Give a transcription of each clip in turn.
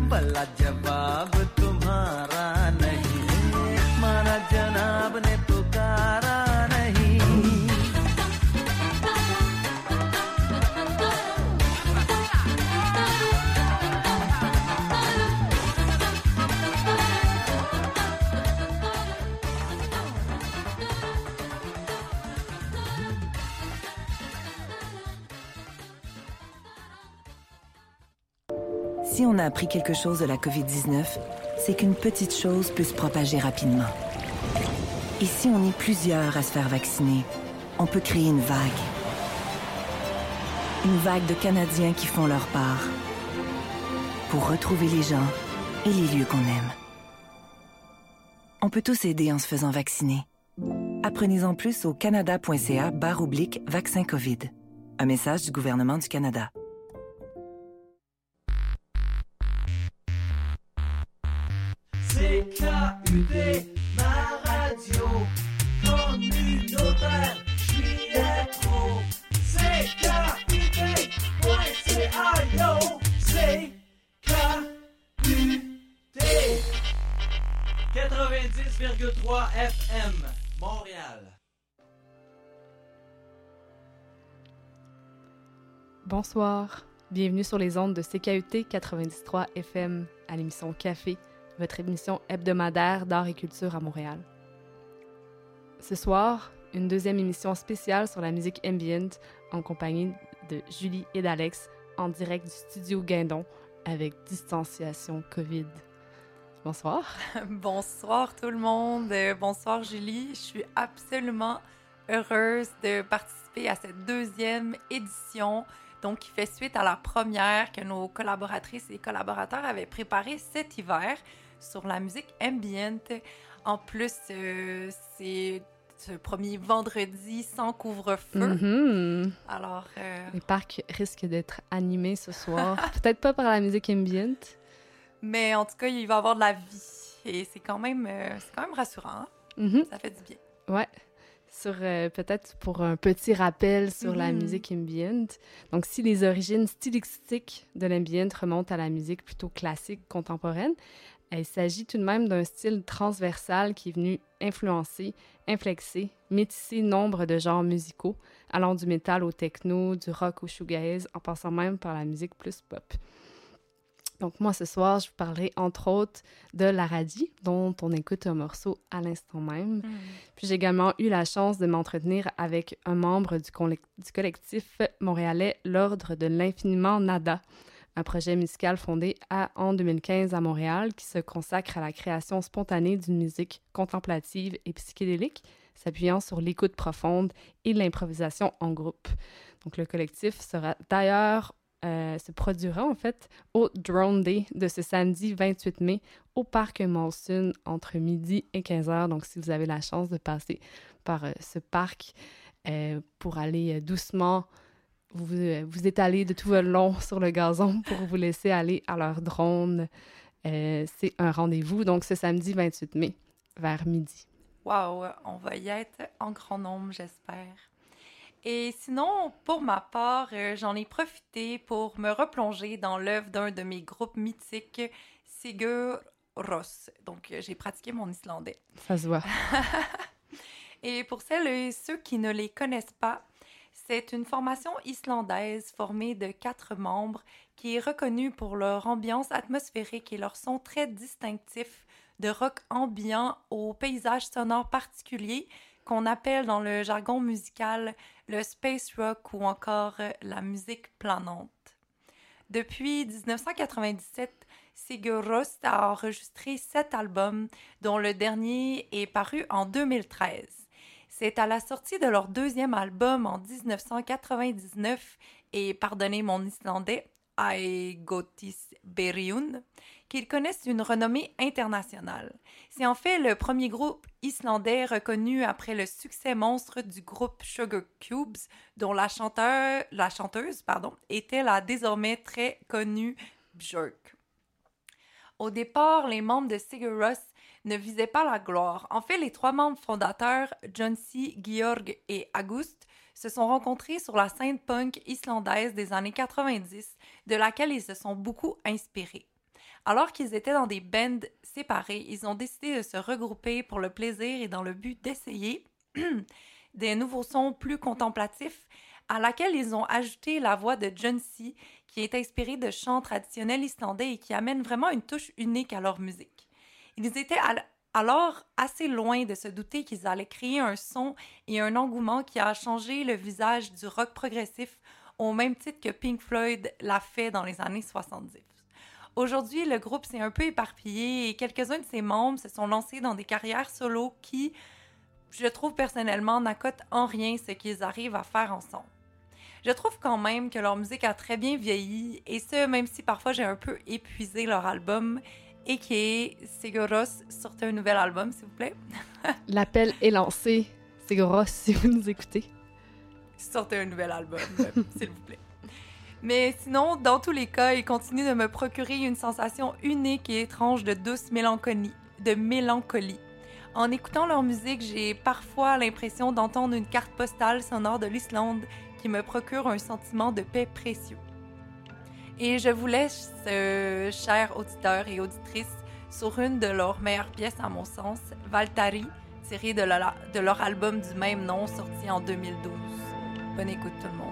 भला जवाब तुम्हारा नहीं, माना जनाब ने पुकारा नहीं। Si on a appris quelque chose de la COVID-19, c'est qu'une petite chose peut se propager rapidement. Et si on est plusieurs à se faire vacciner, on peut créer une vague. Une vague de Canadiens qui font leur part pour retrouver les gens et les lieux qu'on aime. On peut tous aider en se faisant vacciner. Apprenez-en plus au canada.ca/vaccin COVID. Un message du gouvernement du Canada. CKUT, ma radio communautaire, j'suis rétro. CKUT.ca, yo, CKUT. 90,3 FM, Montréal. Bonsoir, bienvenue sur les ondes de CKUT 93 FM à l'émission Café, votre émission hebdomadaire d'art et culture à Montréal. Ce soir, une deuxième émission spéciale sur la musique ambient en compagnie de Julie et d'Alex en direct du studio Guindon avec distanciation COVID. Bonsoir. Bonsoir tout le monde. Bonsoir Julie. Je suis absolument heureuse de participer à cette deuxième édition, donc qui fait suite à la première que nos collaboratrices et collaborateurs avaient préparée cet hiver sur la musique ambient. En plus, c'est ce premier vendredi sans couvre-feu. Mm-hmm. Alors, les parcs risquent d'être animés ce soir. Peut-être pas par la musique ambient. Mais en tout cas, il va y avoir de la vie. Et c'est quand même rassurant. Hein? Mm-hmm. Ça fait du bien. Ouais. Peut-être pour un petit rappel sur la musique ambient. Donc, si les origines stylistiques de l'ambient remontent à la musique plutôt classique contemporaine, il s'agit tout de même d'un style transversal qui est venu influencer, inflexer, métisser nombre de genres musicaux, allant du métal au techno, du rock au shoegaze, en passant même par la musique plus pop. Donc moi, ce soir, je vous parlerai entre autres de l'Aradi, dont on écoute un morceau à l'instant même. Puis j'ai également eu la chance de m'entretenir avec un membre du collectif montréalais L'Ordre de l'Infiniment Nada, un projet musical fondé en 2015 à Montréal qui se consacre à la création spontanée d'une musique contemplative et psychédélique, s'appuyant sur l'écoute profonde et l'improvisation en groupe. Donc le collectif se produira en fait au Drone Day de ce samedi 28 mai au Parc Monsun entre midi et 15h. Donc si vous avez la chance de passer par ce parc pour aller doucement vous étaler de tout le long sur le gazon pour vous laisser aller à leur drone. C'est un rendez-vous, donc ce samedi 28 mai, vers midi. Wow, on va y être en grand nombre, j'espère. Et sinon, pour ma part, j'en ai profité pour me replonger dans l'œuvre d'un de mes groupes mythiques, Sigur Rós. Donc, j'ai pratiqué mon islandais. Ça se voit. Et pour celles et ceux qui ne les connaissent pas, c'est une formation islandaise formée de 4 membres qui est reconnue pour leur ambiance atmosphérique et leur son très distinctif de rock ambiant au paysage sonore particulier qu'on appelle dans le jargon musical le space rock ou encore la musique planante. Depuis 1997, Sigur Rós a enregistré 7 albums, dont le dernier est paru en 2013. C'est à la sortie de leur deuxième album en 1999, et pardonnez mon islandais, Ai Gotis Byrjun, qu'ils connaissent une renommée internationale. C'est en fait le premier groupe islandais reconnu après le succès monstre du groupe Sugar Cubes, dont la chanteuse était la désormais très connue Björk. Au départ, les membres de Sigur Rós ne visaient pas la gloire. En fait, les 3 membres fondateurs, Jónsi, Georg et August, se sont rencontrés sur la scène punk islandaise des années 90, de laquelle ils se sont beaucoup inspirés. Alors qu'ils étaient dans des bands séparés, ils ont décidé de se regrouper pour le plaisir et dans le but d'essayer des nouveaux sons plus contemplatifs, à laquelle ils ont ajouté la voix de John C., qui est inspirée de chants traditionnels islandais et qui amène vraiment une touche unique à leur musique. Ils étaient alors assez loin de se douter qu'ils allaient créer un son et un engouement qui a changé le visage du rock progressif au même titre que Pink Floyd l'a fait dans les années 70. Aujourd'hui, le groupe s'est un peu éparpillé et quelques-uns de ses membres se sont lancés dans des carrières solo qui, je trouve personnellement, n'accotent en rien ce qu'ils arrivent à faire ensemble. Je trouve quand même que leur musique a très bien vieilli, et ce, même si parfois j'ai un peu épuisé leur album, et qui est Seguros, sortez un nouvel album, s'il vous plaît. L'appel est lancé. C'est gros si vous nous écoutez. Sortez un nouvel album, s'il vous plaît. Mais sinon, dans tous les cas, ils continuent de me procurer une sensation unique et étrange de douce mélancolie. En écoutant leur musique, j'ai parfois l'impression d'entendre une carte postale sonore de l'Islande qui me procure un sentiment de paix précieux. Et je vous laisse, chers auditeurs et auditrices, sur une de leurs meilleures pièces à mon sens, Valtari, tirée de leur album du même nom sorti en 2012. Bonne écoute tout le monde.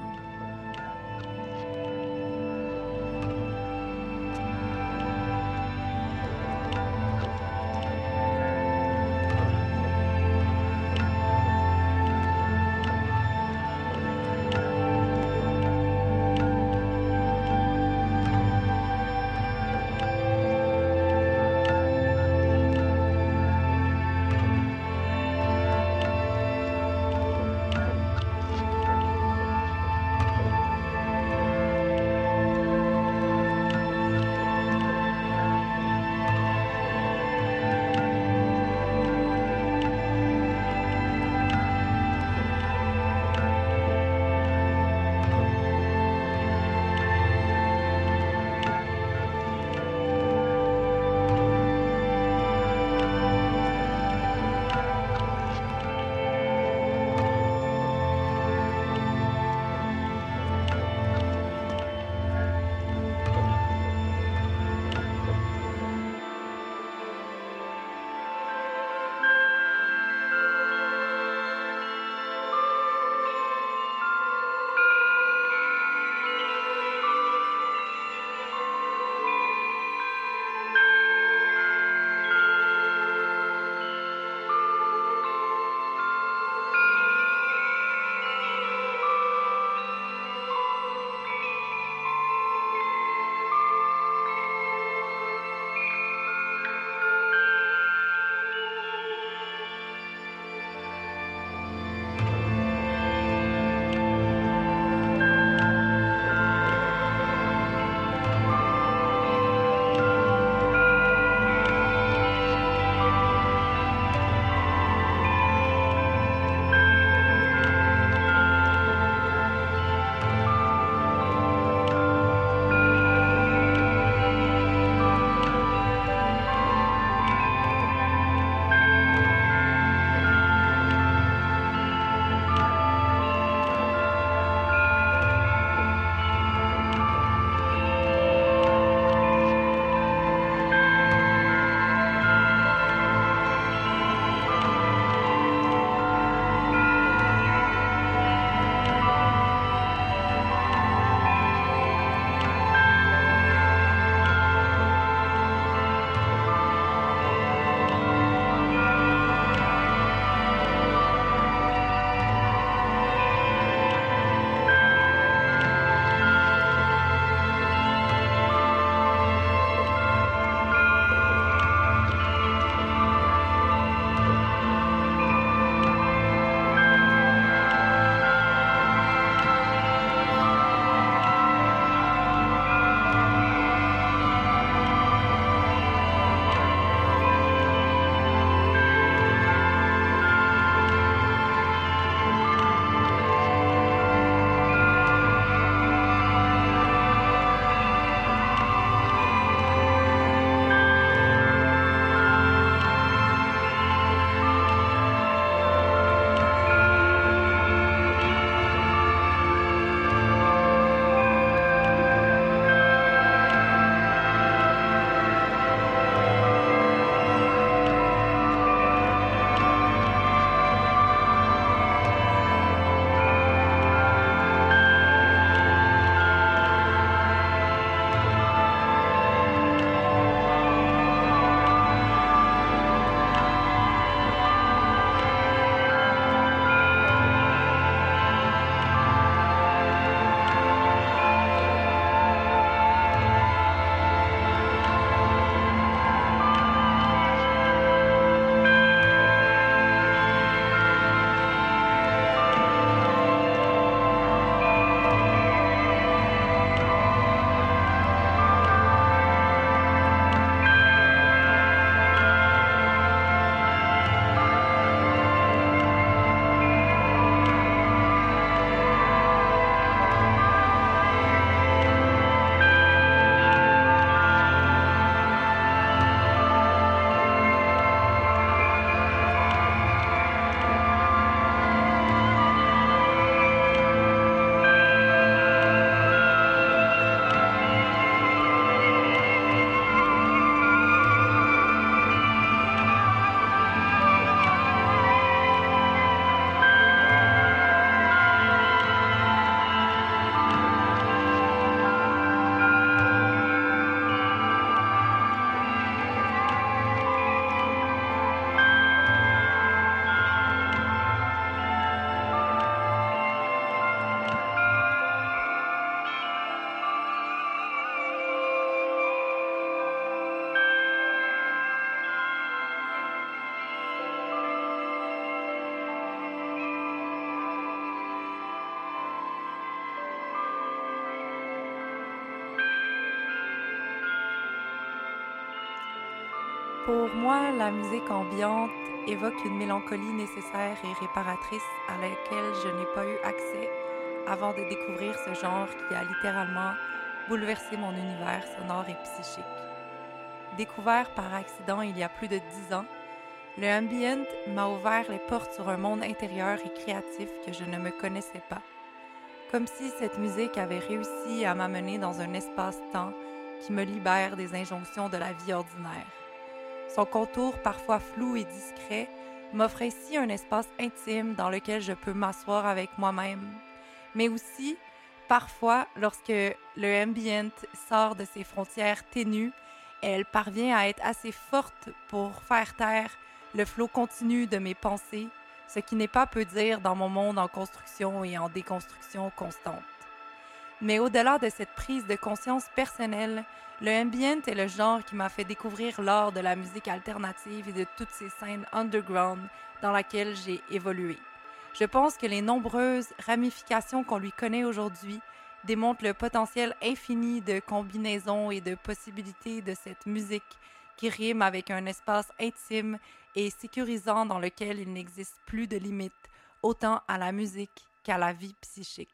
Pour moi, la musique ambiante évoque une mélancolie nécessaire et réparatrice à laquelle je n'ai pas eu accès avant de découvrir ce genre qui a littéralement bouleversé mon univers sonore et psychique. Découvert par accident il y a plus de 10 ans, le ambient m'a ouvert les portes sur un monde intérieur et créatif que je ne me connaissais pas. Comme si cette musique avait réussi à m'amener dans un espace-temps qui me libère des injonctions de la vie ordinaire. Son contour parfois flou et discret m'offre ainsi un espace intime dans lequel je peux m'asseoir avec moi-même. Mais aussi, parfois, lorsque le ambient sort de ses frontières ténues, elle parvient à être assez forte pour faire taire le flot continu de mes pensées, ce qui n'est pas peu dire dans mon monde en construction et en déconstruction constante. Mais au-delà de cette prise de conscience personnelle, le ambient est le genre qui m'a fait découvrir l'art de la musique alternative et de toutes ces scènes underground dans laquelle j'ai évolué. Je pense que les nombreuses ramifications qu'on lui connaît aujourd'hui démontrent le potentiel infini de combinaisons et de possibilités de cette musique qui rime avec un espace intime et sécurisant dans lequel il n'existe plus de limites, autant à la musique qu'à la vie psychique.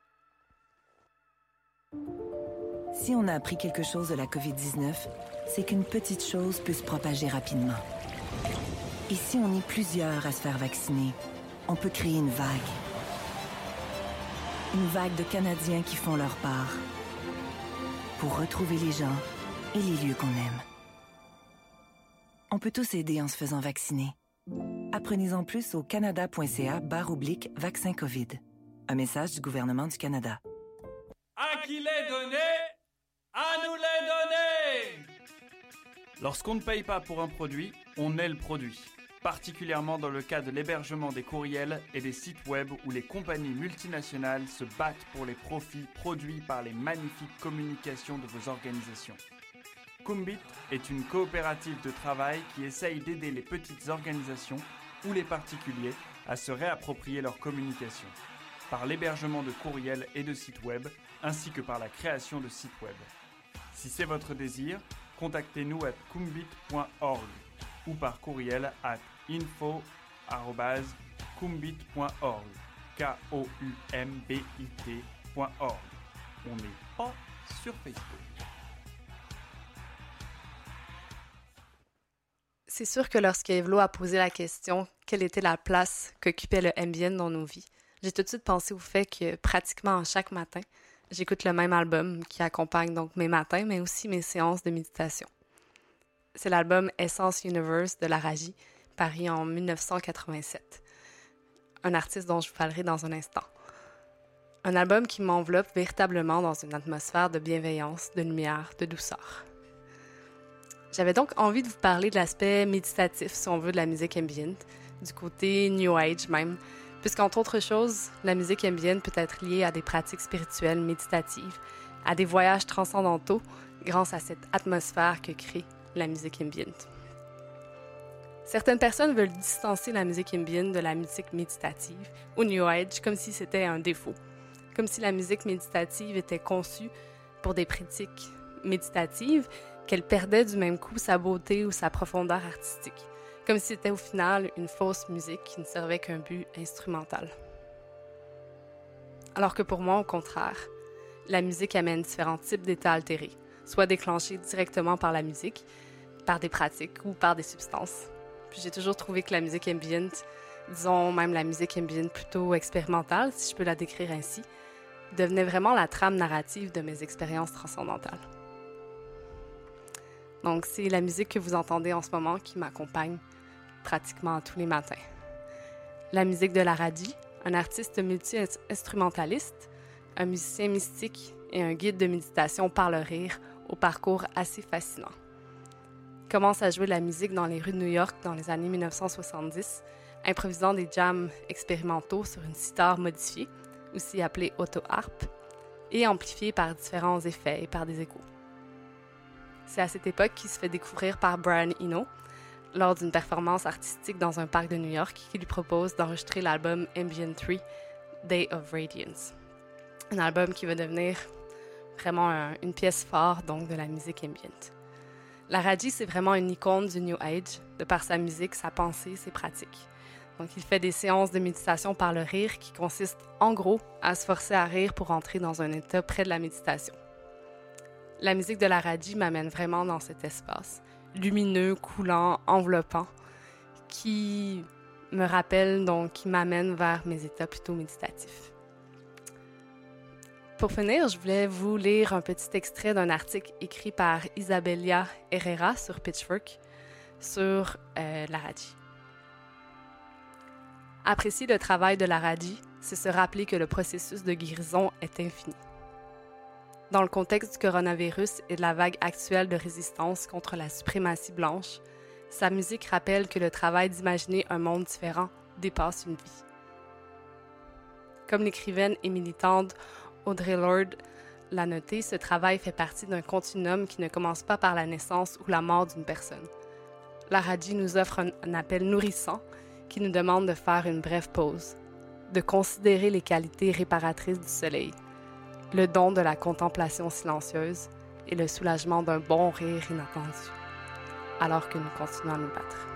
Si on a appris quelque chose de la COVID-19, c'est qu'une petite chose peut se propager rapidement. Et si on est plusieurs à se faire vacciner, on peut créer une vague. Une vague de Canadiens qui font leur part pour retrouver les gens et les lieux qu'on aime. On peut tous aider en se faisant vacciner. Apprenez-en plus au canada.ca/vaccin COVID. Un message du gouvernement du Canada. À qui l'est donné, à nous l'est donné. Lorsqu'on ne paye pas pour un produit, on est le produit. Particulièrement dans le cas de l'hébergement des courriels et des sites web où les compagnies multinationales se battent pour les profits produits par les magnifiques communications de vos organisations. Kumbit est une coopérative de travail qui essaye d'aider les petites organisations ou les particuliers à se réapproprier leur communication, par l'hébergement de courriels et de sites web, ainsi que par la création de sites web. Si c'est votre désir, contactez-nous à kumbit.org ou par courriel à info@kumbit.org, KOUMBIT.org. On n'est pas sur Facebook. C'est sûr que lorsque Evlo a posé la question quelle était la place qu'occupait le ambient dans nos vies, j'ai tout de suite pensé au fait que pratiquement chaque matin, j'écoute le même album qui accompagne donc mes matins, mais aussi mes séances de méditation. C'est l'album Essence Universe de Laraji, paru en 1987. Un artiste dont je vous parlerai dans un instant. Un album qui m'enveloppe véritablement dans une atmosphère de bienveillance, de lumière, de douceur. J'avais donc envie de vous parler de l'aspect méditatif, si on veut, de la musique ambient, du côté New Age même, puisqu'entre autres choses, la musique ambient peut être liée à des pratiques spirituelles méditatives, à des voyages transcendantaux grâce à cette atmosphère que crée la musique ambient. Certaines personnes veulent distancer la musique ambient de la musique méditative ou New Age comme si c'était un défaut, comme si la musique méditative était conçue pour des pratiques méditatives, qu'elle perdait du même coup sa beauté ou sa profondeur artistique, comme si c'était au final une fausse musique qui ne servait qu'un but instrumental. Alors que pour moi, au contraire, la musique amène différents types d'états altérés, soit déclenchés directement par la musique, par des pratiques ou par des substances. Puis j'ai toujours trouvé que la musique ambient, disons même la musique ambient plutôt expérimentale, si je peux la décrire ainsi, devenait vraiment la trame narrative de mes expériences transcendantales. Donc, c'est la musique que vous entendez en ce moment qui m'accompagne pratiquement tous les matins. La musique de Laraji, un artiste multi-instrumentaliste, un musicien mystique et un guide de méditation par le rire au parcours assez fascinant. Il commence à jouer de la musique dans les rues de New York dans les années 1970, improvisant des jams expérimentaux sur une sitar modifiée, aussi appelée auto-harp, et amplifiée par différents effets et par des échos. C'est à cette époque qu'il se fait découvrir par Brian Eno lors d'une performance artistique dans un parc de New York qui lui propose d'enregistrer l'album Ambient 3, Day of Radiance. Un album qui va devenir vraiment une pièce phare donc, de la musique ambient. L'Araji, c'est vraiment une icône du New Age, de par sa musique, sa pensée, ses pratiques. Donc, il fait des séances de méditation par le rire qui consistent, en gros, à se forcer à rire pour entrer dans un état près de la méditation. La musique de l'Araji m'amène vraiment dans cet espace, lumineux, coulant, enveloppant, qui me rappelle, donc, qui m'amène vers mes états plutôt méditatifs. Pour finir, je voulais vous lire un petit extrait d'un article écrit par Isabelia Herrera sur Pitchfork sur l'Araji. Apprécier le travail de l'Araji, c'est se rappeler que le processus de guérison est infini. Dans le contexte du coronavirus et de la vague actuelle de résistance contre la suprématie blanche, sa musique rappelle que le travail d'imaginer un monde différent dépasse une vie. Comme l'écrivaine et militante Audre Lorde l'a noté, ce travail fait partie d'un continuum qui ne commence pas par la naissance ou la mort d'une personne. L'Araji nous offre un appel nourrissant qui nous demande de faire une brève pause, de considérer les qualités réparatrices du soleil, le don de la contemplation silencieuse et le soulagement d'un bon rire inattendu, alors que nous continuons à nous battre.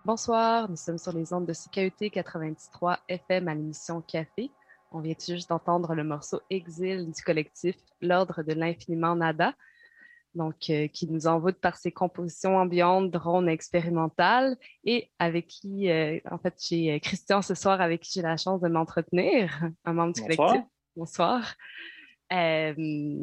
Bonsoir, nous sommes sur les ondes de CKUT 93 FM à l'émission Café. On vient tout juste d'entendre le morceau Exil du collectif L'Ordre de l'Infiniment Nada, donc qui nous envoûte par ses compositions ambiantes, drones expérimentales et avec qui, en fait, j'ai Christian ce soir avec qui j'ai la chance de m'entretenir, un membre du collectif. Bonsoir. Euh,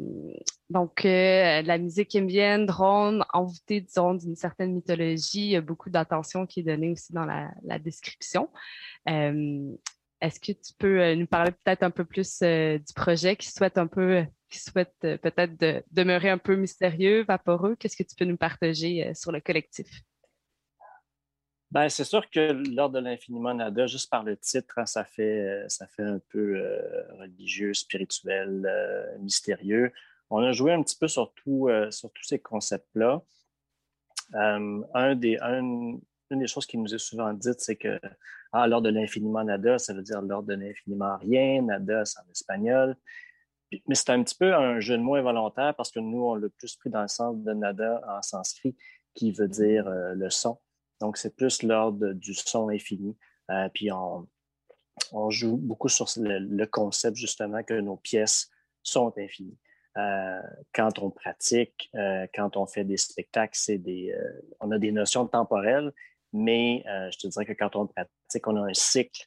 la musique indienne, drone, envoûtée, disons, d'une certaine mythologie. Il y a beaucoup d'attention qui est donnée aussi dans la description. Est-ce que tu peux nous parler peut-être un peu plus du projet qui souhaite peut-être demeurer un peu mystérieux, vaporeux? Qu'est-ce que tu peux nous partager sur le collectif? Ben, c'est sûr que l'Ordre de l'Infiniment Nada, juste par le titre, hein, ça fait un peu religieux, spirituel, mystérieux. On a joué un petit peu sur tous ces concepts-là. Une des choses qui nous est souvent dite, c'est que l'Ordre de l'Infiniment Nada, ça veut dire l'Ordre de l'Infiniment Rien. Nada, c'est en espagnol. Mais c'est un petit peu un jeu de mots involontaire parce que nous, on l'a plus pris dans le sens de Nada en sanskrit, qui veut dire le son. Donc, c'est plus l'ordre du son infini. Puis, on joue beaucoup sur le concept, justement, que nos pièces sont infinies. Quand on pratique, quand on fait des spectacles, on a des notions temporelles, mais je te dirais que quand on pratique, on a un cycle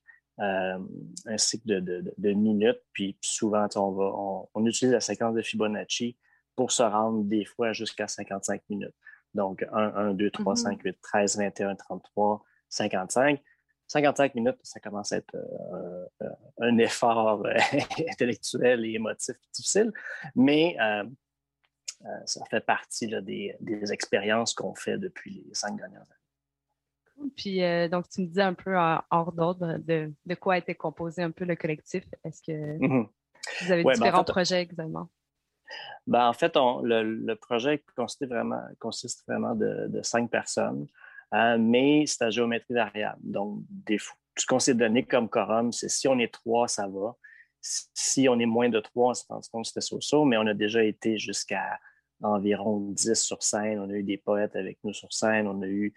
de minutes. Puis, souvent, on utilise la séquence de Fibonacci pour se rendre des fois jusqu'à 55 minutes. Donc, 1, 2, 3, 5, 8, 13, 21, 33, 55. 55 minutes, ça commence à être un effort intellectuel et émotif difficile, mais ça fait partie là, des expériences qu'on fait depuis les 5 dernières années. Cool. Puis, donc, tu me disais un peu hors d'ordre de quoi était composé un peu le collectif. Est-ce que vous avez différents projets exactement? En fait, le projet consiste vraiment de 5 personnes, mais c'est à géométrie variable. Donc, ce qu'on s'est donné comme quorum, c'est si on est 3, ça va. Si on est moins de 3, on se rend compte que c'était so-so, mais on a déjà été jusqu'à environ 10 sur scène. On a eu des poètes avec nous sur scène. On a eu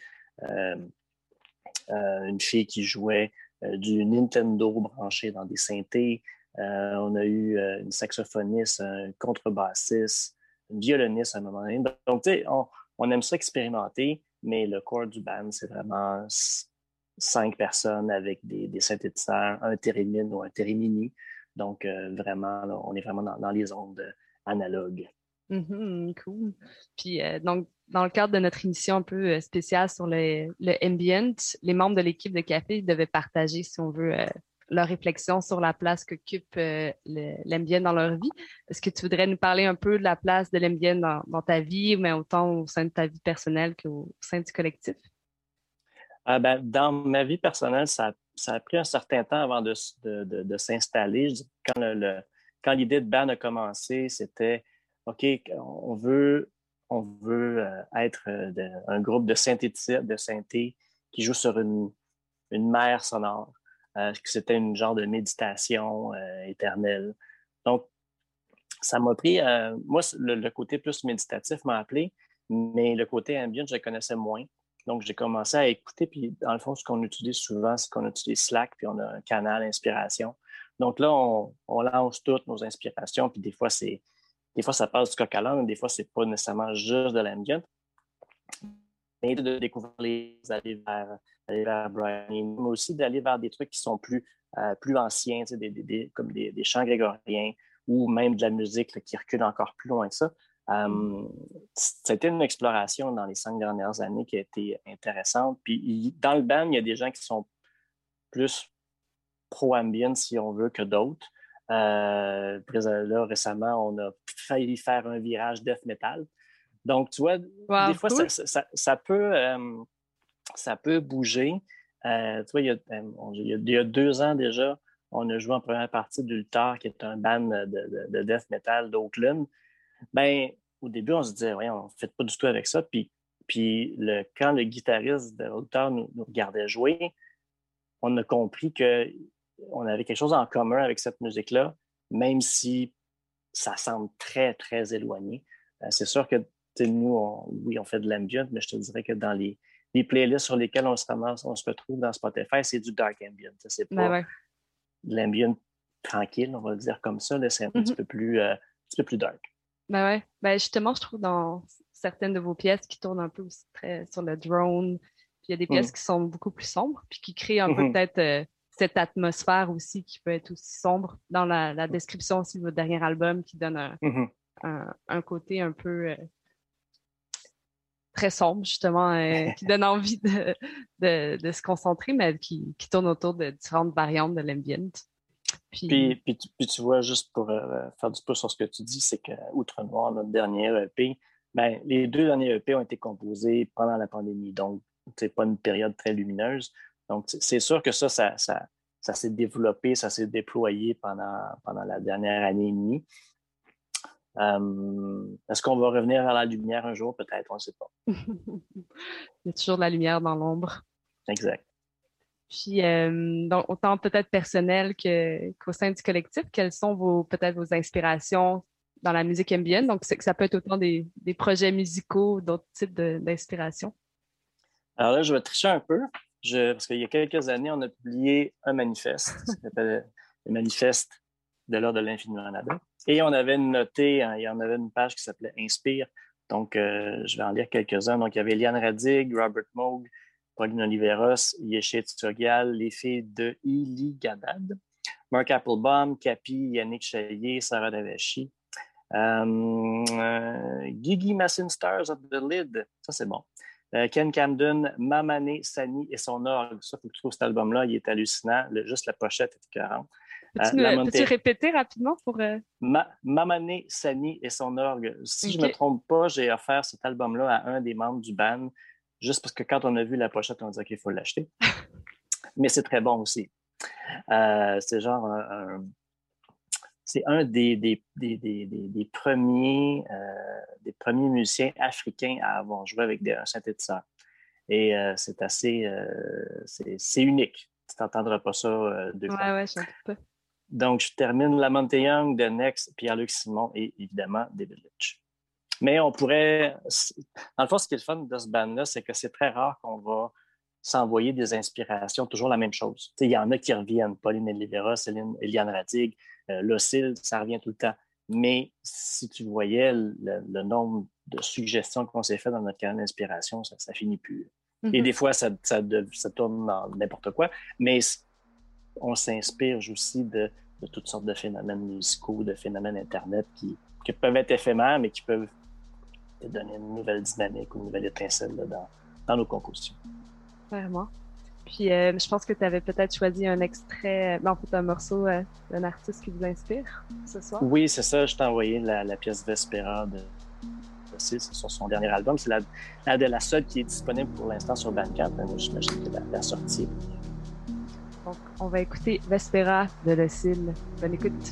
une fille qui jouait du Nintendo branché dans des synthés. On a eu une saxophoniste, un contrebassiste, une violoniste à un moment donné. Donc, tu sais, on aime ça expérimenter, mais le corps du band, c'est vraiment 5 personnes avec des synthétiseurs, un thérémine ou un thérémini. Donc, vraiment, là, on est vraiment dans les ondes analogues. Cool. Puis, donc, dans le cadre de notre émission un peu spéciale sur le ambient, les membres de l'équipe de Café devaient partager, si on veut, leur réflexion sur la place qu'occupe l'ambient dans leur vie. Est-ce que tu voudrais nous parler un peu de la place de l'ambient dans ta vie, mais autant au sein de ta vie personnelle qu'au sein du collectif? Dans ma vie personnelle, ça a pris un certain temps avant de s'installer. Quand l'idée de band a commencé, c'était OK, on veut être un groupe de synthé qui joue sur une mer sonore. C'était une genre de méditation éternelle. Donc, ça m'a pris... moi, le côté plus méditatif m'a appelé, mais le côté ambient, je le connaissais moins. Donc, j'ai commencé à écouter. Puis, dans le fond, ce qu'on utilise souvent, c'est qu'on utilise Slack, puis on a un canal inspiration. Donc là, on lance toutes nos inspirations, puis des fois, ça passe du coq à l'âne, des fois, c'est pas nécessairement juste de l'ambient. Mais de découvrir aller vers Brian, mais aussi d'aller vers des trucs qui sont plus anciens, comme des chants grégoriens ou même de la musique là, qui recule encore plus loin que ça. Ça a été une exploration dans les 5 dernières années qui a été intéressante. Puis dans le band, il y a des gens qui sont plus pro-ambient, si on veut, que d'autres. Là, récemment, on a failli faire un virage death metal. Donc, tu vois, des fois, cool. ça peut bouger. Tu vois, il y a 2 ans déjà, on a joué en première partie d'Ultar, qui est un band de death metal d'Oakland. Au début, on se disait, ouais, on ne fait pas du tout avec ça. Puis quand le guitariste d'Ultar nous regardait jouer, on a compris qu'on avait quelque chose en commun avec cette musique-là, même si ça semble très, très éloigné. C'est sûr que nous, on fait de l'ambient, mais je te dirais que dans les les playlists sur lesquelles on se retrouve dans Spotify, c'est du dark ambient. C'est pas de l'ambient tranquille, on va le dire comme ça. Là, c'est un petit peu plus dark. Ben ouais. Ben justement, je trouve dans certaines de vos pièces qui tournent un peu aussi très sur le drone, puis il y a des pièces qui sont beaucoup plus sombres, puis qui créent un peu peut-être cette atmosphère aussi qui peut être aussi sombre dans la description aussi de votre dernier album qui donne un côté un peu très sombre, justement, qui donne envie de se concentrer, mais qui tourne autour de différentes variantes de l'ambient. Puis tu vois, juste pour faire du pouce sur ce que tu dis, c'est que Outre Noir, notre dernier EP, ben, les 2 derniers EP ont été composés pendant la pandémie, donc c'est pas une période très lumineuse. Donc, c'est sûr que ça s'est développé, ça s'est déployé pendant la dernière année et demie. Est-ce qu'on va revenir à la lumière un jour? Peut-être, on ne sait pas. Il y a toujours de la lumière dans l'ombre. Exact. Puis, donc, autant peut-être personnel qu'au sein du collectif, quelles sont peut-être vos inspirations dans la musique ambient? Donc, c'est que ça peut être autant des projets musicaux, d'autres types d'inspiration. Alors là, je vais tricher un peu, parce qu'il y a quelques années, on a publié un manifeste, qui s'appelle le manifeste de l'Ordre de l'Infiniment Nada. Et on avait noté, il y en avait une page qui s'appelait Inspire. Donc, je vais en lire quelques-uns. Donc, il y avait Eliane Radig, Robert Moog, Pauline Oliveros, Yeshe Tsogyal, les filles de Ili Gadad, Mark Applebaum, Capi, Yannick Chaillet, Sarah Davachi, Gigi Massin Stars of the Lid, ça c'est bon. Ken Camden, Mamane Sani et son orgue. Ça, il faut que tu trouves cet album-là, il est hallucinant. Juste la pochette est écœurante. Peux-tu répéter rapidement pour... Mamane Sani et son orgue. Si je ne me trompe pas, j'ai offert cet album-là à un des membres du band, juste parce que quand on a vu la pochette, on a dit qu'il faut l'acheter. Mais c'est très bon aussi. C'est genre c'est un des premiers musiciens africains à avoir joué avec un synthétiseur. Et c'est assez... c'est unique. Tu n'entendras pas ça deux fois. Ouais, je ne sais pas. Donc, je termine Lamont Young, The Next, Pierre-Luc Simon et évidemment David Lynch. Mais on pourrait... Dans le fond, ce qui est le fun de ce band-là, c'est que c'est très rare qu'on va s'envoyer des inspirations, toujours la même chose. Il y en a qui reviennent, Pauline Oliveros, Eliane Radig, Lucille, ça revient tout le temps. Mais si tu voyais le nombre de suggestions qu'on s'est fait dans notre canal d'inspiration, ça finit plus. Et des fois, ça tourne dans n'importe quoi. Mais on s'inspire aussi de toutes sortes de phénomènes musicaux, de phénomènes Internet qui peuvent être éphémères, mais qui peuvent te donner une nouvelle dynamique ou une nouvelle étincelle là, dans nos compositions. Vraiment. Puis, je pense que tu avais peut-être choisi un extrait, en fait, un morceau d'un artiste qui vous inspire ce soir. Oui, c'est ça. Je t'ai envoyé la pièce Vespera de c'est sur son dernier album. C'est la seule qui est disponible pour l'instant sur Bandcamp. J'imagine que la sortie. Donc, on va écouter Vespera de Lucille. Bonne écoute.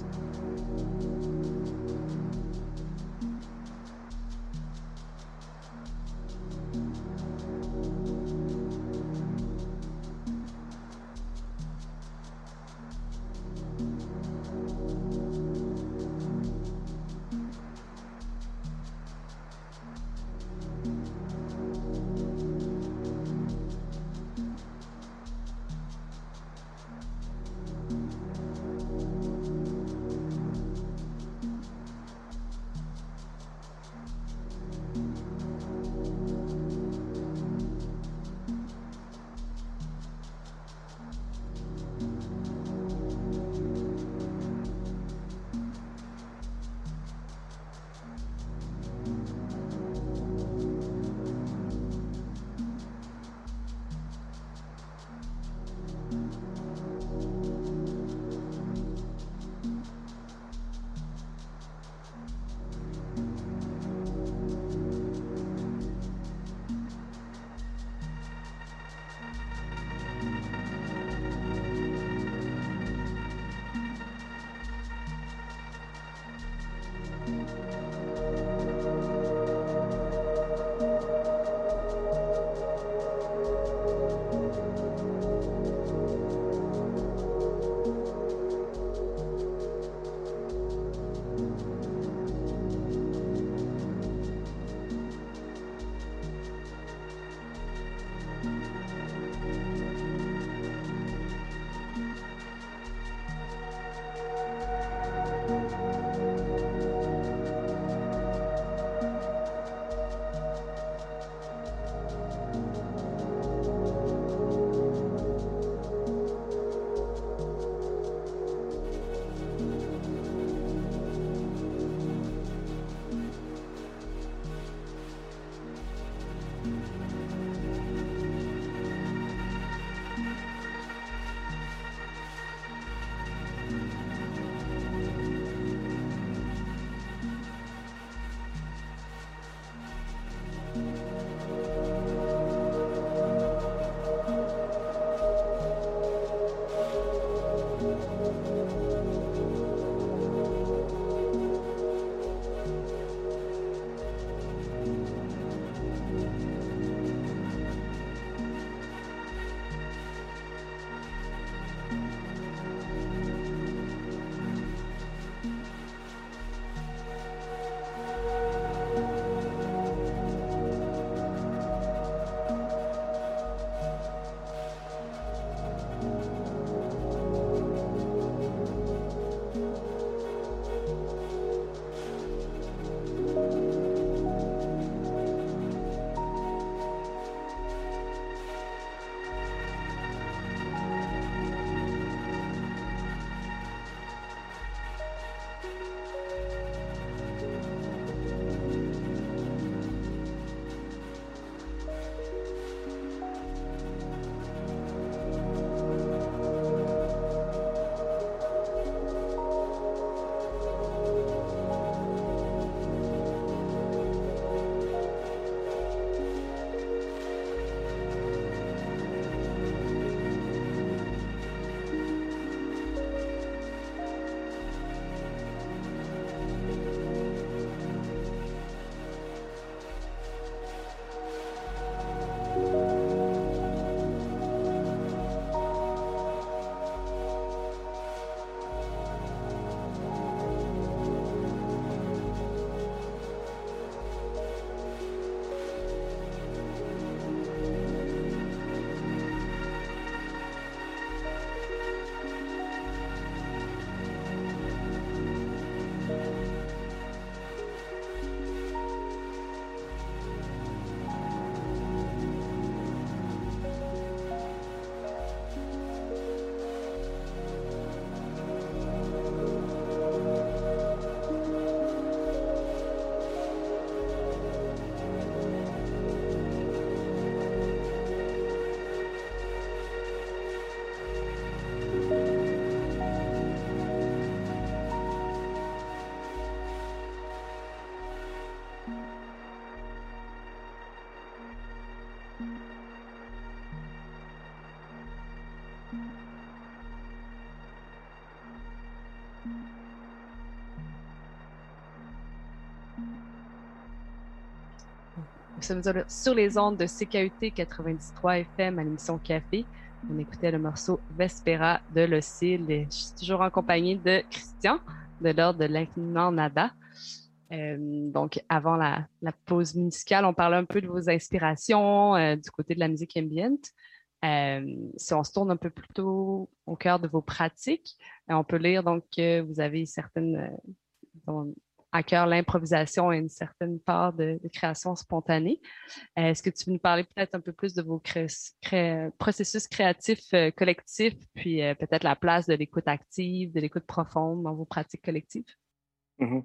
Nous sommes sur les ondes de CKUT 93 FM à l'émission Café. On écoutait le morceau Vespera de Lucille. Et je suis toujours en compagnie de Christian de l'Ordre de l'Infiniment Nada. Donc, avant la pause musicale, on parlait un peu de vos inspirations du côté de la musique ambiante. Si on se tourne un peu plus tôt au cœur de vos pratiques, on peut lire donc que vous avez certaines à cœur l'improvisation et une certaine part de création spontanée. Est-ce que tu veux nous parler peut-être un peu plus de vos processus créatifs collectifs, puis peut-être la place de l'écoute active, de l'écoute profonde dans vos pratiques collectives? Mm-hmm.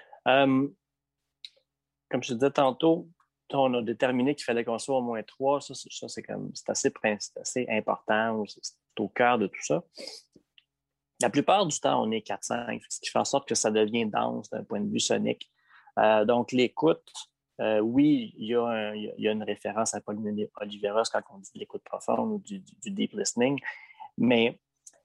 Comme je te disais tantôt, on a déterminé qu'il fallait qu'on soit au moins 3. Ça c'est assez important. C'est au cœur de tout ça. La plupart du temps, on est 4-5, ce qui fait en sorte que ça devient dense d'un point de vue sonique. Donc, l'écoute, oui, il y a une référence à Pauline Oliveros quand on dit de l'écoute profonde ou du deep listening, mais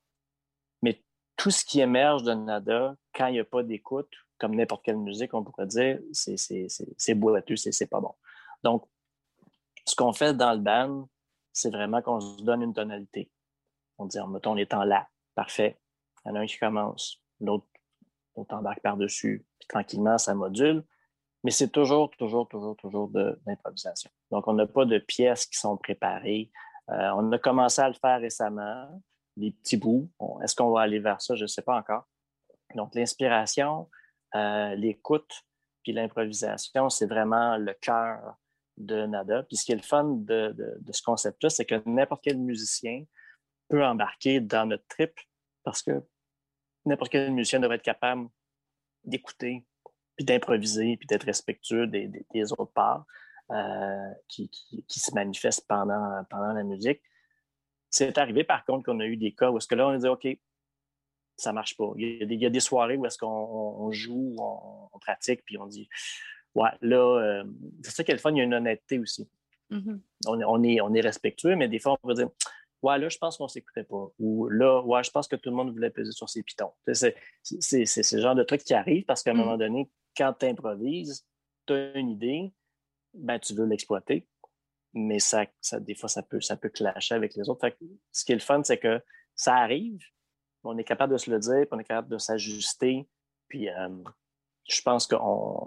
tout ce qui émerge de Nada, quand il n'y a pas d'écoute, comme n'importe quelle musique, on pourrait dire, c'est boiteux, c'est pas bon. Donc, ce qu'on fait dans le band, c'est vraiment qu'on se donne une tonalité. On dit, mettons, on est en La, parfait. Il y en a un qui commence, l'autre embarque par-dessus, puis tranquillement, ça module. Mais c'est toujours de l'improvisation. Donc, on n'a pas de pièces qui sont préparées. On a commencé à le faire récemment, des petits bouts. Est-ce qu'on va aller vers ça? Je ne sais pas encore. Donc, l'inspiration, l'écoute, puis l'improvisation, c'est vraiment le cœur de Nada. Puis ce qui est le fun de ce concept-là, c'est que n'importe quel musicien peut embarquer dans notre trip parce que n'importe quel musicien devrait être capable d'écouter, puis d'improviser, puis d'être respectueux des autres parts qui se manifestent pendant la musique. C'est arrivé, par contre, qu'on a eu des cas où est-ce que là, on a dit, OK, ça ne marche pas. Il y a des soirées où est-ce qu'on joue, on pratique, puis on dit, ouais, là, c'est ça qui est le fun, il y a une honnêteté aussi. Mm-hmm. On est respectueux, mais des fois, on va dire, ouais, là, je pense qu'on ne s'écoutait pas. Ou là, ouais, je pense que tout le monde voulait peser sur ses pitons. C'est ce genre de truc qui arrive parce qu'à un moment donné, quand tu improvises, tu as une idée, ben, tu veux l'exploiter, mais ça, des fois, ça peut clasher avec les autres. Fait que, ce qui est le fun, c'est que ça arrive, on est capable de se le dire, puis on est capable de s'ajuster. Puis, je pense que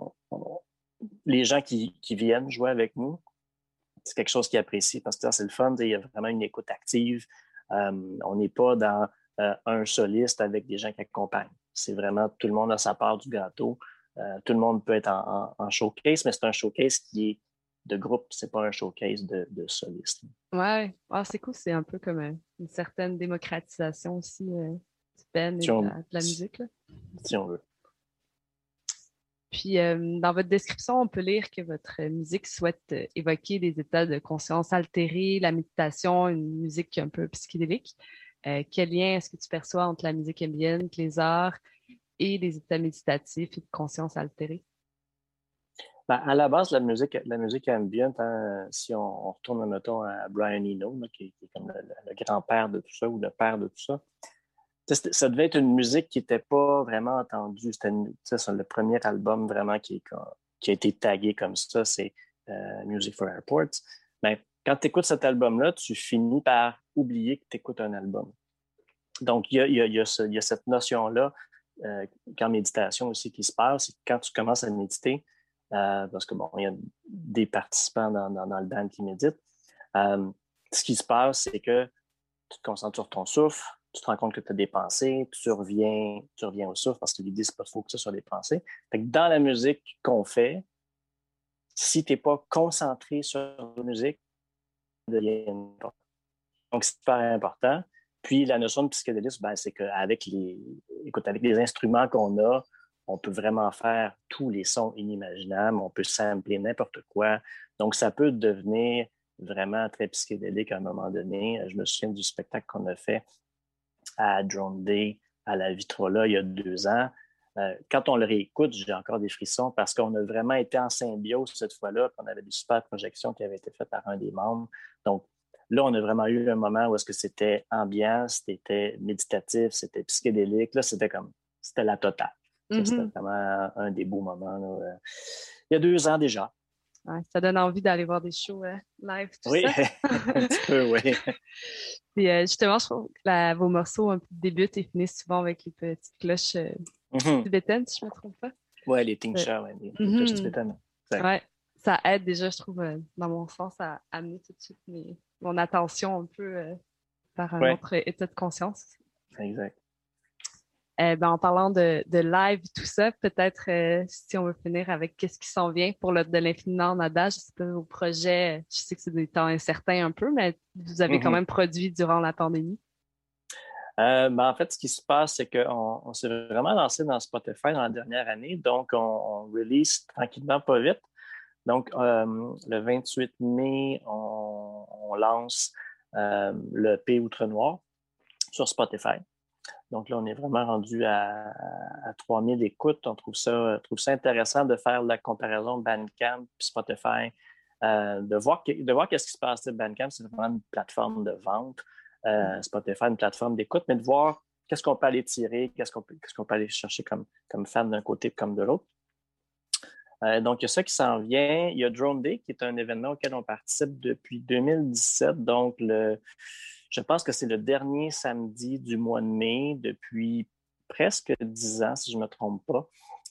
les gens qui viennent jouer avec nous, c'est quelque chose qu'ils apprécient parce que c'est le fun, il y a vraiment une écoute active. On n'est pas dans un soliste avec des gens qui accompagnent. C'est vraiment tout le monde a sa part du gâteau. Tout le monde peut être en showcase, mais c'est un showcase qui est de groupe, c'est pas un showcase de soliste. Ouais, c'est cool, c'est un peu comme une certaine démocratisation aussi du band et de la musique. Là. Si on veut. Puis, dans votre description, on peut lire que votre musique souhaite évoquer des états de conscience altérés, la méditation, une musique un peu psychédélique. Quel lien est-ce que tu perçois entre la musique ambiante, les arts et les états méditatifs et de conscience altérée? Ben, à la base, la musique ambiante, hein, si on retourne, mettons, à Brian Eno, là, qui est comme le grand-père de tout ça ou le père de tout ça, ça devait être une musique qui n'était pas vraiment entendue. C'était le premier album vraiment qui a été tagué comme ça, c'est Music for Airports. Mais quand tu écoutes cet album-là, tu finis par oublier que tu écoutes un album. Donc, il y a cette notion-là qu'en méditation aussi qui se passe. Quand tu commences à méditer, parce que bon, il y a des participants dans le band qui méditent, ce qui se passe, c'est que tu te concentres sur ton souffle, tu te rends compte que tu as des pensées, tu reviens au souffle parce que l'idée, c'est pas de focuser sur les pensées. Fait que dans la musique qu'on fait, si tu n'es pas concentré sur la musique, ça devient important. Donc, c'est super important. Puis, la notion de psychédélisme, ben, c'est qu'avec les instruments qu'on a, on peut vraiment faire tous les sons inimaginables, on peut sampler n'importe quoi. Donc, ça peut devenir vraiment très psychédélique à un moment donné. Je me souviens du spectacle qu'on a fait à Drone Day, à la Vitrola, il y a 2 ans. Quand on le réécoute, j'ai encore des frissons parce qu'on a vraiment été en symbiose cette fois-là. On avait des super projections qui avaient été faites par un des membres. Donc, là, on a vraiment eu un moment où est-ce que c'était ambiant, c'était méditatif, c'était psychédélique. Là, c'était la totale. Mm-hmm. C'était vraiment un des beaux moments. Là. Il y a 2 ans déjà. Ouais, ça donne envie d'aller voir des shows live, tout Oui, ça. un petit peu, oui. Puis justement, je trouve que vos morceaux débutent et finissent souvent avec les petites cloches tibétaines, si je ne me trompe pas. Oui, les tingsha, ouais, les cloches tibétaines. Ouais, ça aide déjà, je trouve, dans mon sens, à amener tout de suite mon attention un peu par un autre état de conscience. Exact. En parlant de live, tout ça, peut-être si on veut finir avec qu'est-ce qui s'en vient pour de l'infiniment nada, je sais pas, vos projets, je sais que c'est des temps incertains un peu, mais vous avez quand même produit durant la pandémie. En fait, ce qui se passe, c'est qu'on s'est vraiment lancé dans Spotify dans la dernière année, donc on release tranquillement, pas vite. Donc, le 28 mai, on lance le P Outre-Noir sur Spotify. Donc là, on est vraiment rendu à 3000 écoutes. On trouve ça intéressant de faire la comparaison Bandcamp et Spotify, de voir qu'est-ce qui se passe. Bandcamp, c'est vraiment une plateforme de vente. Spotify, une plateforme d'écoute, mais de voir qu'est-ce qu'on peut aller tirer, qu'est-ce qu'on peut aller chercher comme fan d'un côté comme de l'autre. Donc, il y a ça qui s'en vient. Il y a Drone Day, qui est un événement auquel on participe depuis 2017. Donc, je pense que c'est le dernier samedi du mois de mai depuis presque 10 ans, si je ne me trompe pas.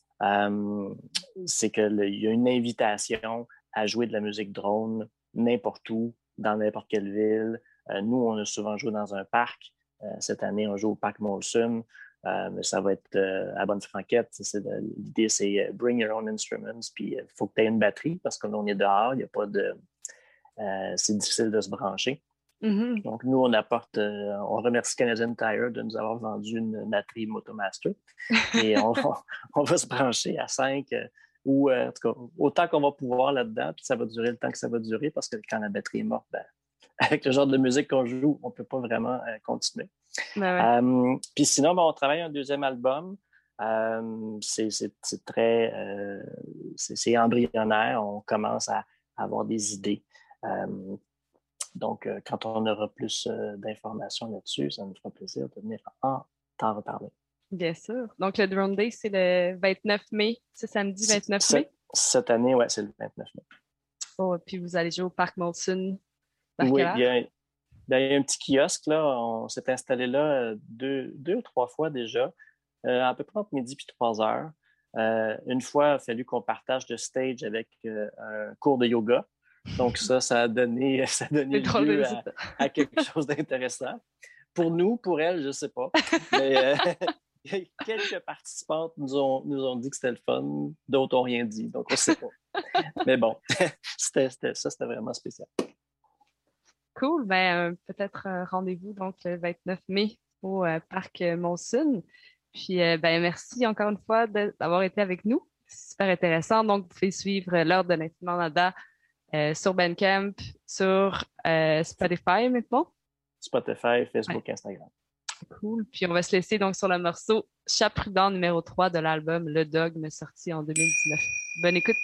C'est qu'il y a une invitation à jouer de la musique drone n'importe où, dans n'importe quelle ville. Nous, on a souvent joué dans un parc. Cette année, on joue au parc Molson. Ça va être à Bonne-Franquette. L'idée, c'est bring your own instruments. Puis, il faut que tu aies une batterie parce que là, on est dehors. Il n'y a pas de... c'est difficile de se brancher. Mm-hmm. Donc, nous, on remercie Canadian Tire de nous avoir vendu une batterie Motomaster. Et on va se brancher à 5 ou en tout cas, autant qu'on va pouvoir là-dedans. Puis, ça va durer le temps que ça va durer parce que quand la batterie est morte, avec le genre de musique qu'on joue, on ne peut pas vraiment continuer. Puis sinon, on travaille un deuxième album. C'est embryonnaire. On commence à avoir des idées. Donc, quand on aura plus d'informations là-dessus, ça nous fera plaisir de venir t'en reparler. Bien sûr. Donc, le Drone Day, c'est le 29 mai. C'est samedi 29 mai? Cette année, oui, c'est le 29 mai. Oh, puis vous allez jouer au Parc Molson. Oui, il y a un petit kiosque, là. On s'est installé là deux ou trois fois déjà, à peu près entre midi et 3 heures. Une fois, il a fallu qu'on partage le stage avec un cours de yoga. Donc ça a donné lieu à quelque chose d'intéressant. Pour nous, pour elle, je ne sais pas. Mais quelques participantes nous ont dit que c'était le fun, d'autres n'ont rien dit, donc on ne sait pas. Mais bon, c'était vraiment spécial. Cool. Peut-être rendez-vous donc le 29 mai au Parc Molson. Puis, merci encore une fois d'avoir été avec nous. C'est super intéressant. Donc, vous pouvez suivre l'heure de l'infiniment nada sur Bandcamp, sur Spotify maintenant. Spotify, Facebook, Instagram. Cool. Puis, on va se laisser donc sur le morceau Chat prudent numéro 3 de l'album Le Dogme, sorti en 2019. Bonne écoute.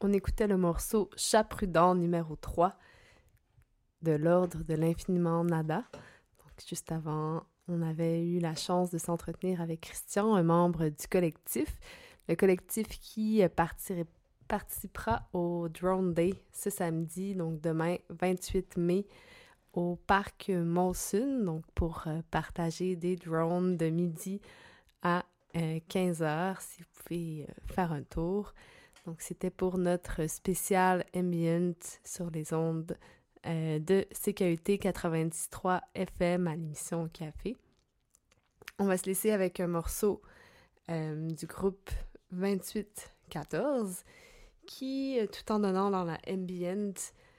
On écoutait le morceau Chat prudent numéro 3 de l'Ordre de l'infiniment nada. Donc, juste avant, on avait eu la chance de s'entretenir avec Christian, un membre du collectif. Le collectif qui participera au Drone Day ce samedi, donc demain, 28 mai, au parc Molson, donc pour partager des drones de midi à 15h, si vous pouvez faire un tour. Donc, c'était pour notre spécial Ambient sur les ondes de CKUT 93 FM à l'émission Café. On va se laisser avec un morceau du groupe 2814 qui, tout en donnant dans la Ambient,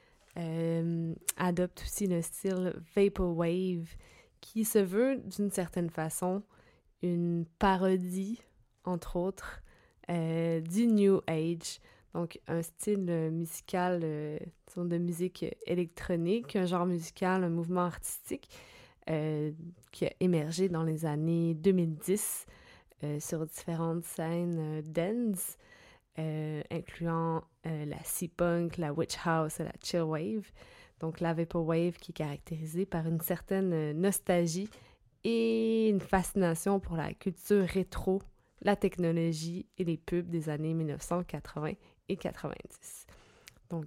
adopte aussi le style Vaporwave qui se veut d'une certaine façon une parodie, entre autres, du New Age, donc un style musical, de musique électronique, un genre musical, un mouvement artistique qui a émergé dans les années 2010 sur différentes scènes dance, incluant la C-Punk, la Witch House et la Chill Wave. Donc la Vaporwave qui est caractérisée par une certaine nostalgie et une fascination pour la culture rétro, la technologie et les pubs des années 1980 et 90. Donc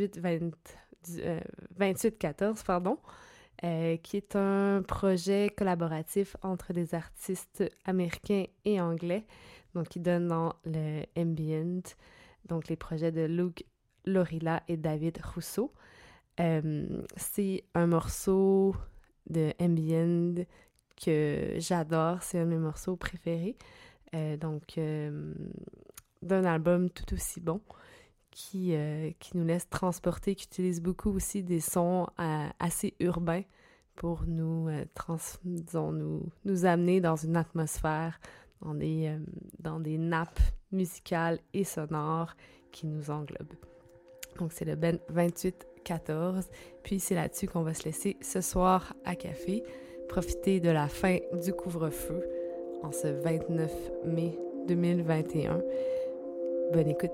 2814, pardon, qui est un projet collaboratif entre des artistes américains et anglais, donc qui donne dans le ambient, donc les projets de Luke Lorilla et David Rousseau. C'est un morceau de ambient que j'adore, c'est un de mes morceaux préférés. D'un album tout aussi bon qui nous laisse transporter, qui utilise beaucoup aussi des sons assez urbains pour nous amener dans une atmosphère, dans des nappes musicales et sonores qui nous englobent. Donc c'est le Ben 2814, puis c'est là-dessus qu'on va se laisser ce soir à Café. Profiter de la fin du couvre-feu en ce 29 mai 2021. Bonne écoute.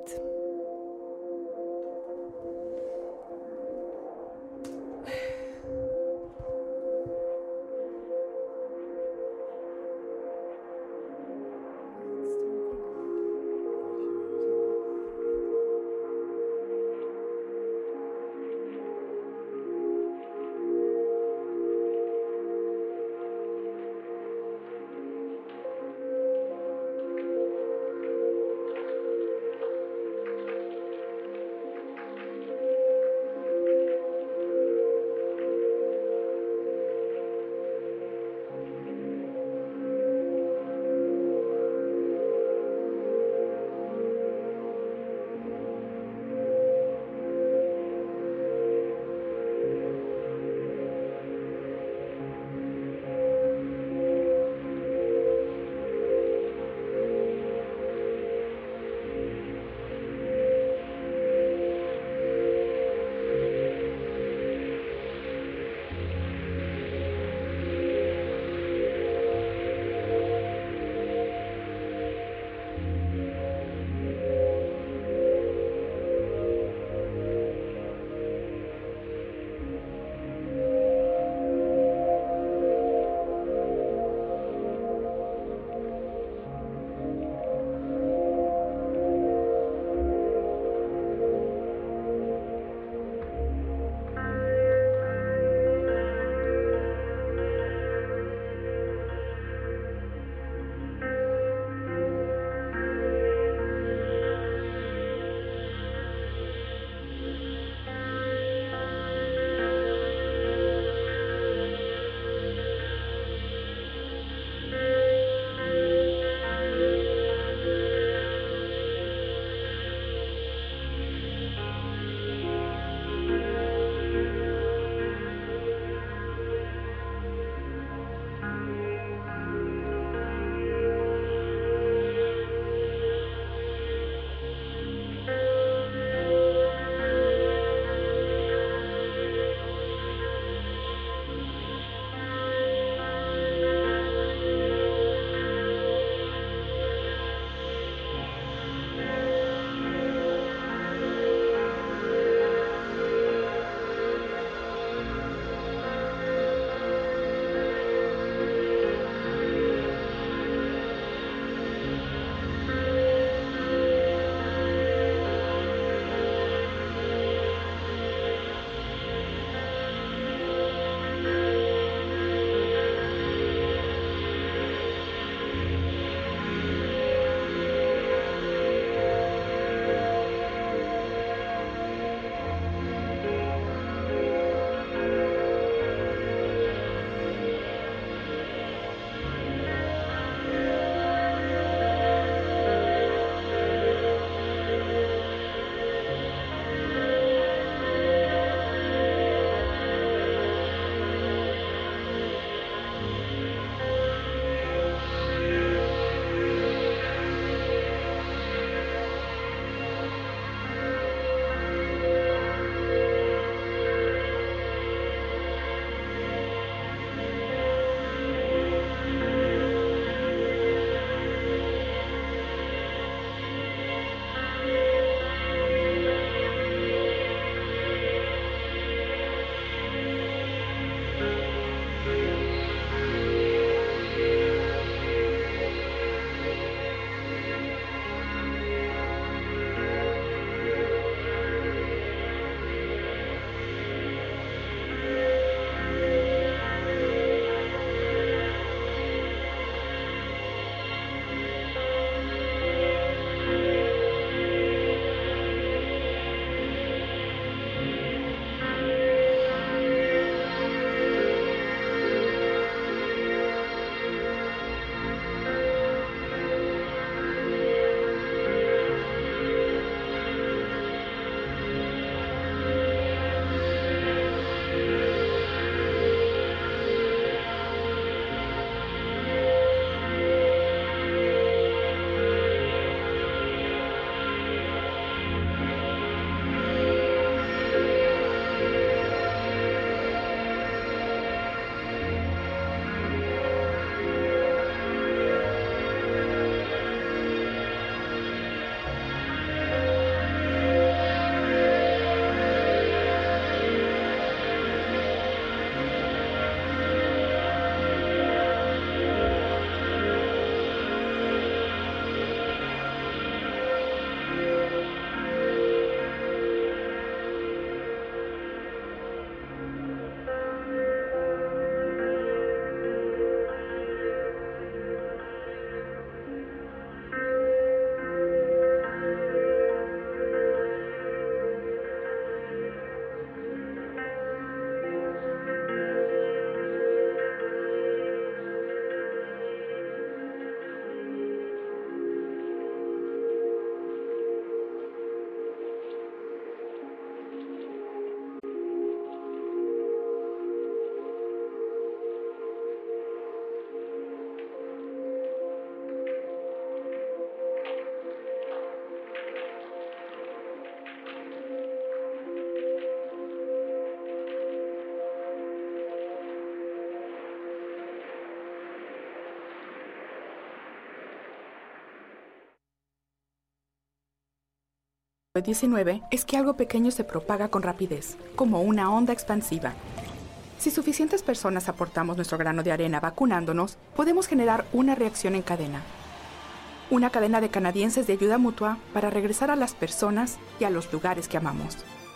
COVID-19 es que algo pequeño se propaga con rapidez, como una onda expansiva. Si suficientes personas aportamos nuestro grano de arena vacunándonos, podemos generar una reacción en cadena. Una cadena de canadienses de ayuda mutua para regresar a las personas y a los lugares que amamos.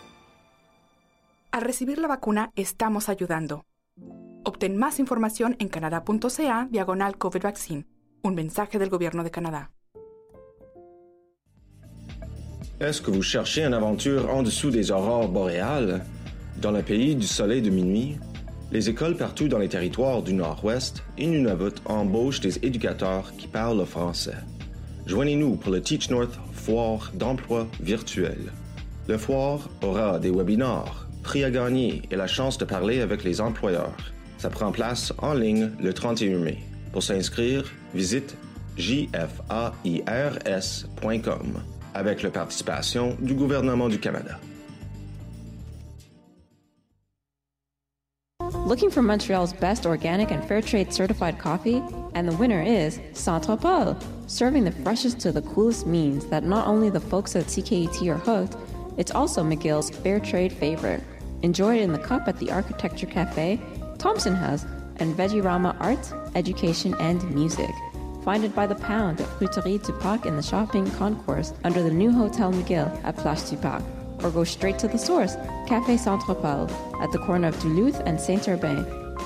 Al recibir la vacuna, estamos ayudando. Obtén más información en canada.ca/COVID Vaccine. Un mensaje del Gouvernement du Canada. Est-ce que vous cherchez une aventure en dessous des aurores boréales? Dans le pays du soleil de minuit, les écoles partout dans les territoires du Nord-Ouest et Nunavut embauchent des éducateurs qui parlent le français. Joignez-nous pour le Teach North Foire d'emploi virtuel. Le foire aura des webinars, prix à gagner et la chance de parler avec les employeurs. Ça prend place en ligne le 31 mai. Pour s'inscrire, visite jfairs.com avec la participation du gouvernement du Canada. Looking for Montreal's best organic and fair trade certified coffee? And the winner is Centre Paul. Serving the freshest to the coolest means that not only the folks at CKUT are hooked, it's also McGill's fair trade favorite. Enjoy it in the cup at the Architecture Cafe, Thompson House, and Veggie-Rama Arts, Education, and Music. Find it by the pound at Fruiterie du Parc in the shopping concourse under the new Hotel McGill at Place du Parc. Or go straight to the source, Café Centre Paul, at the corner of Duluth and Saint-Urbain.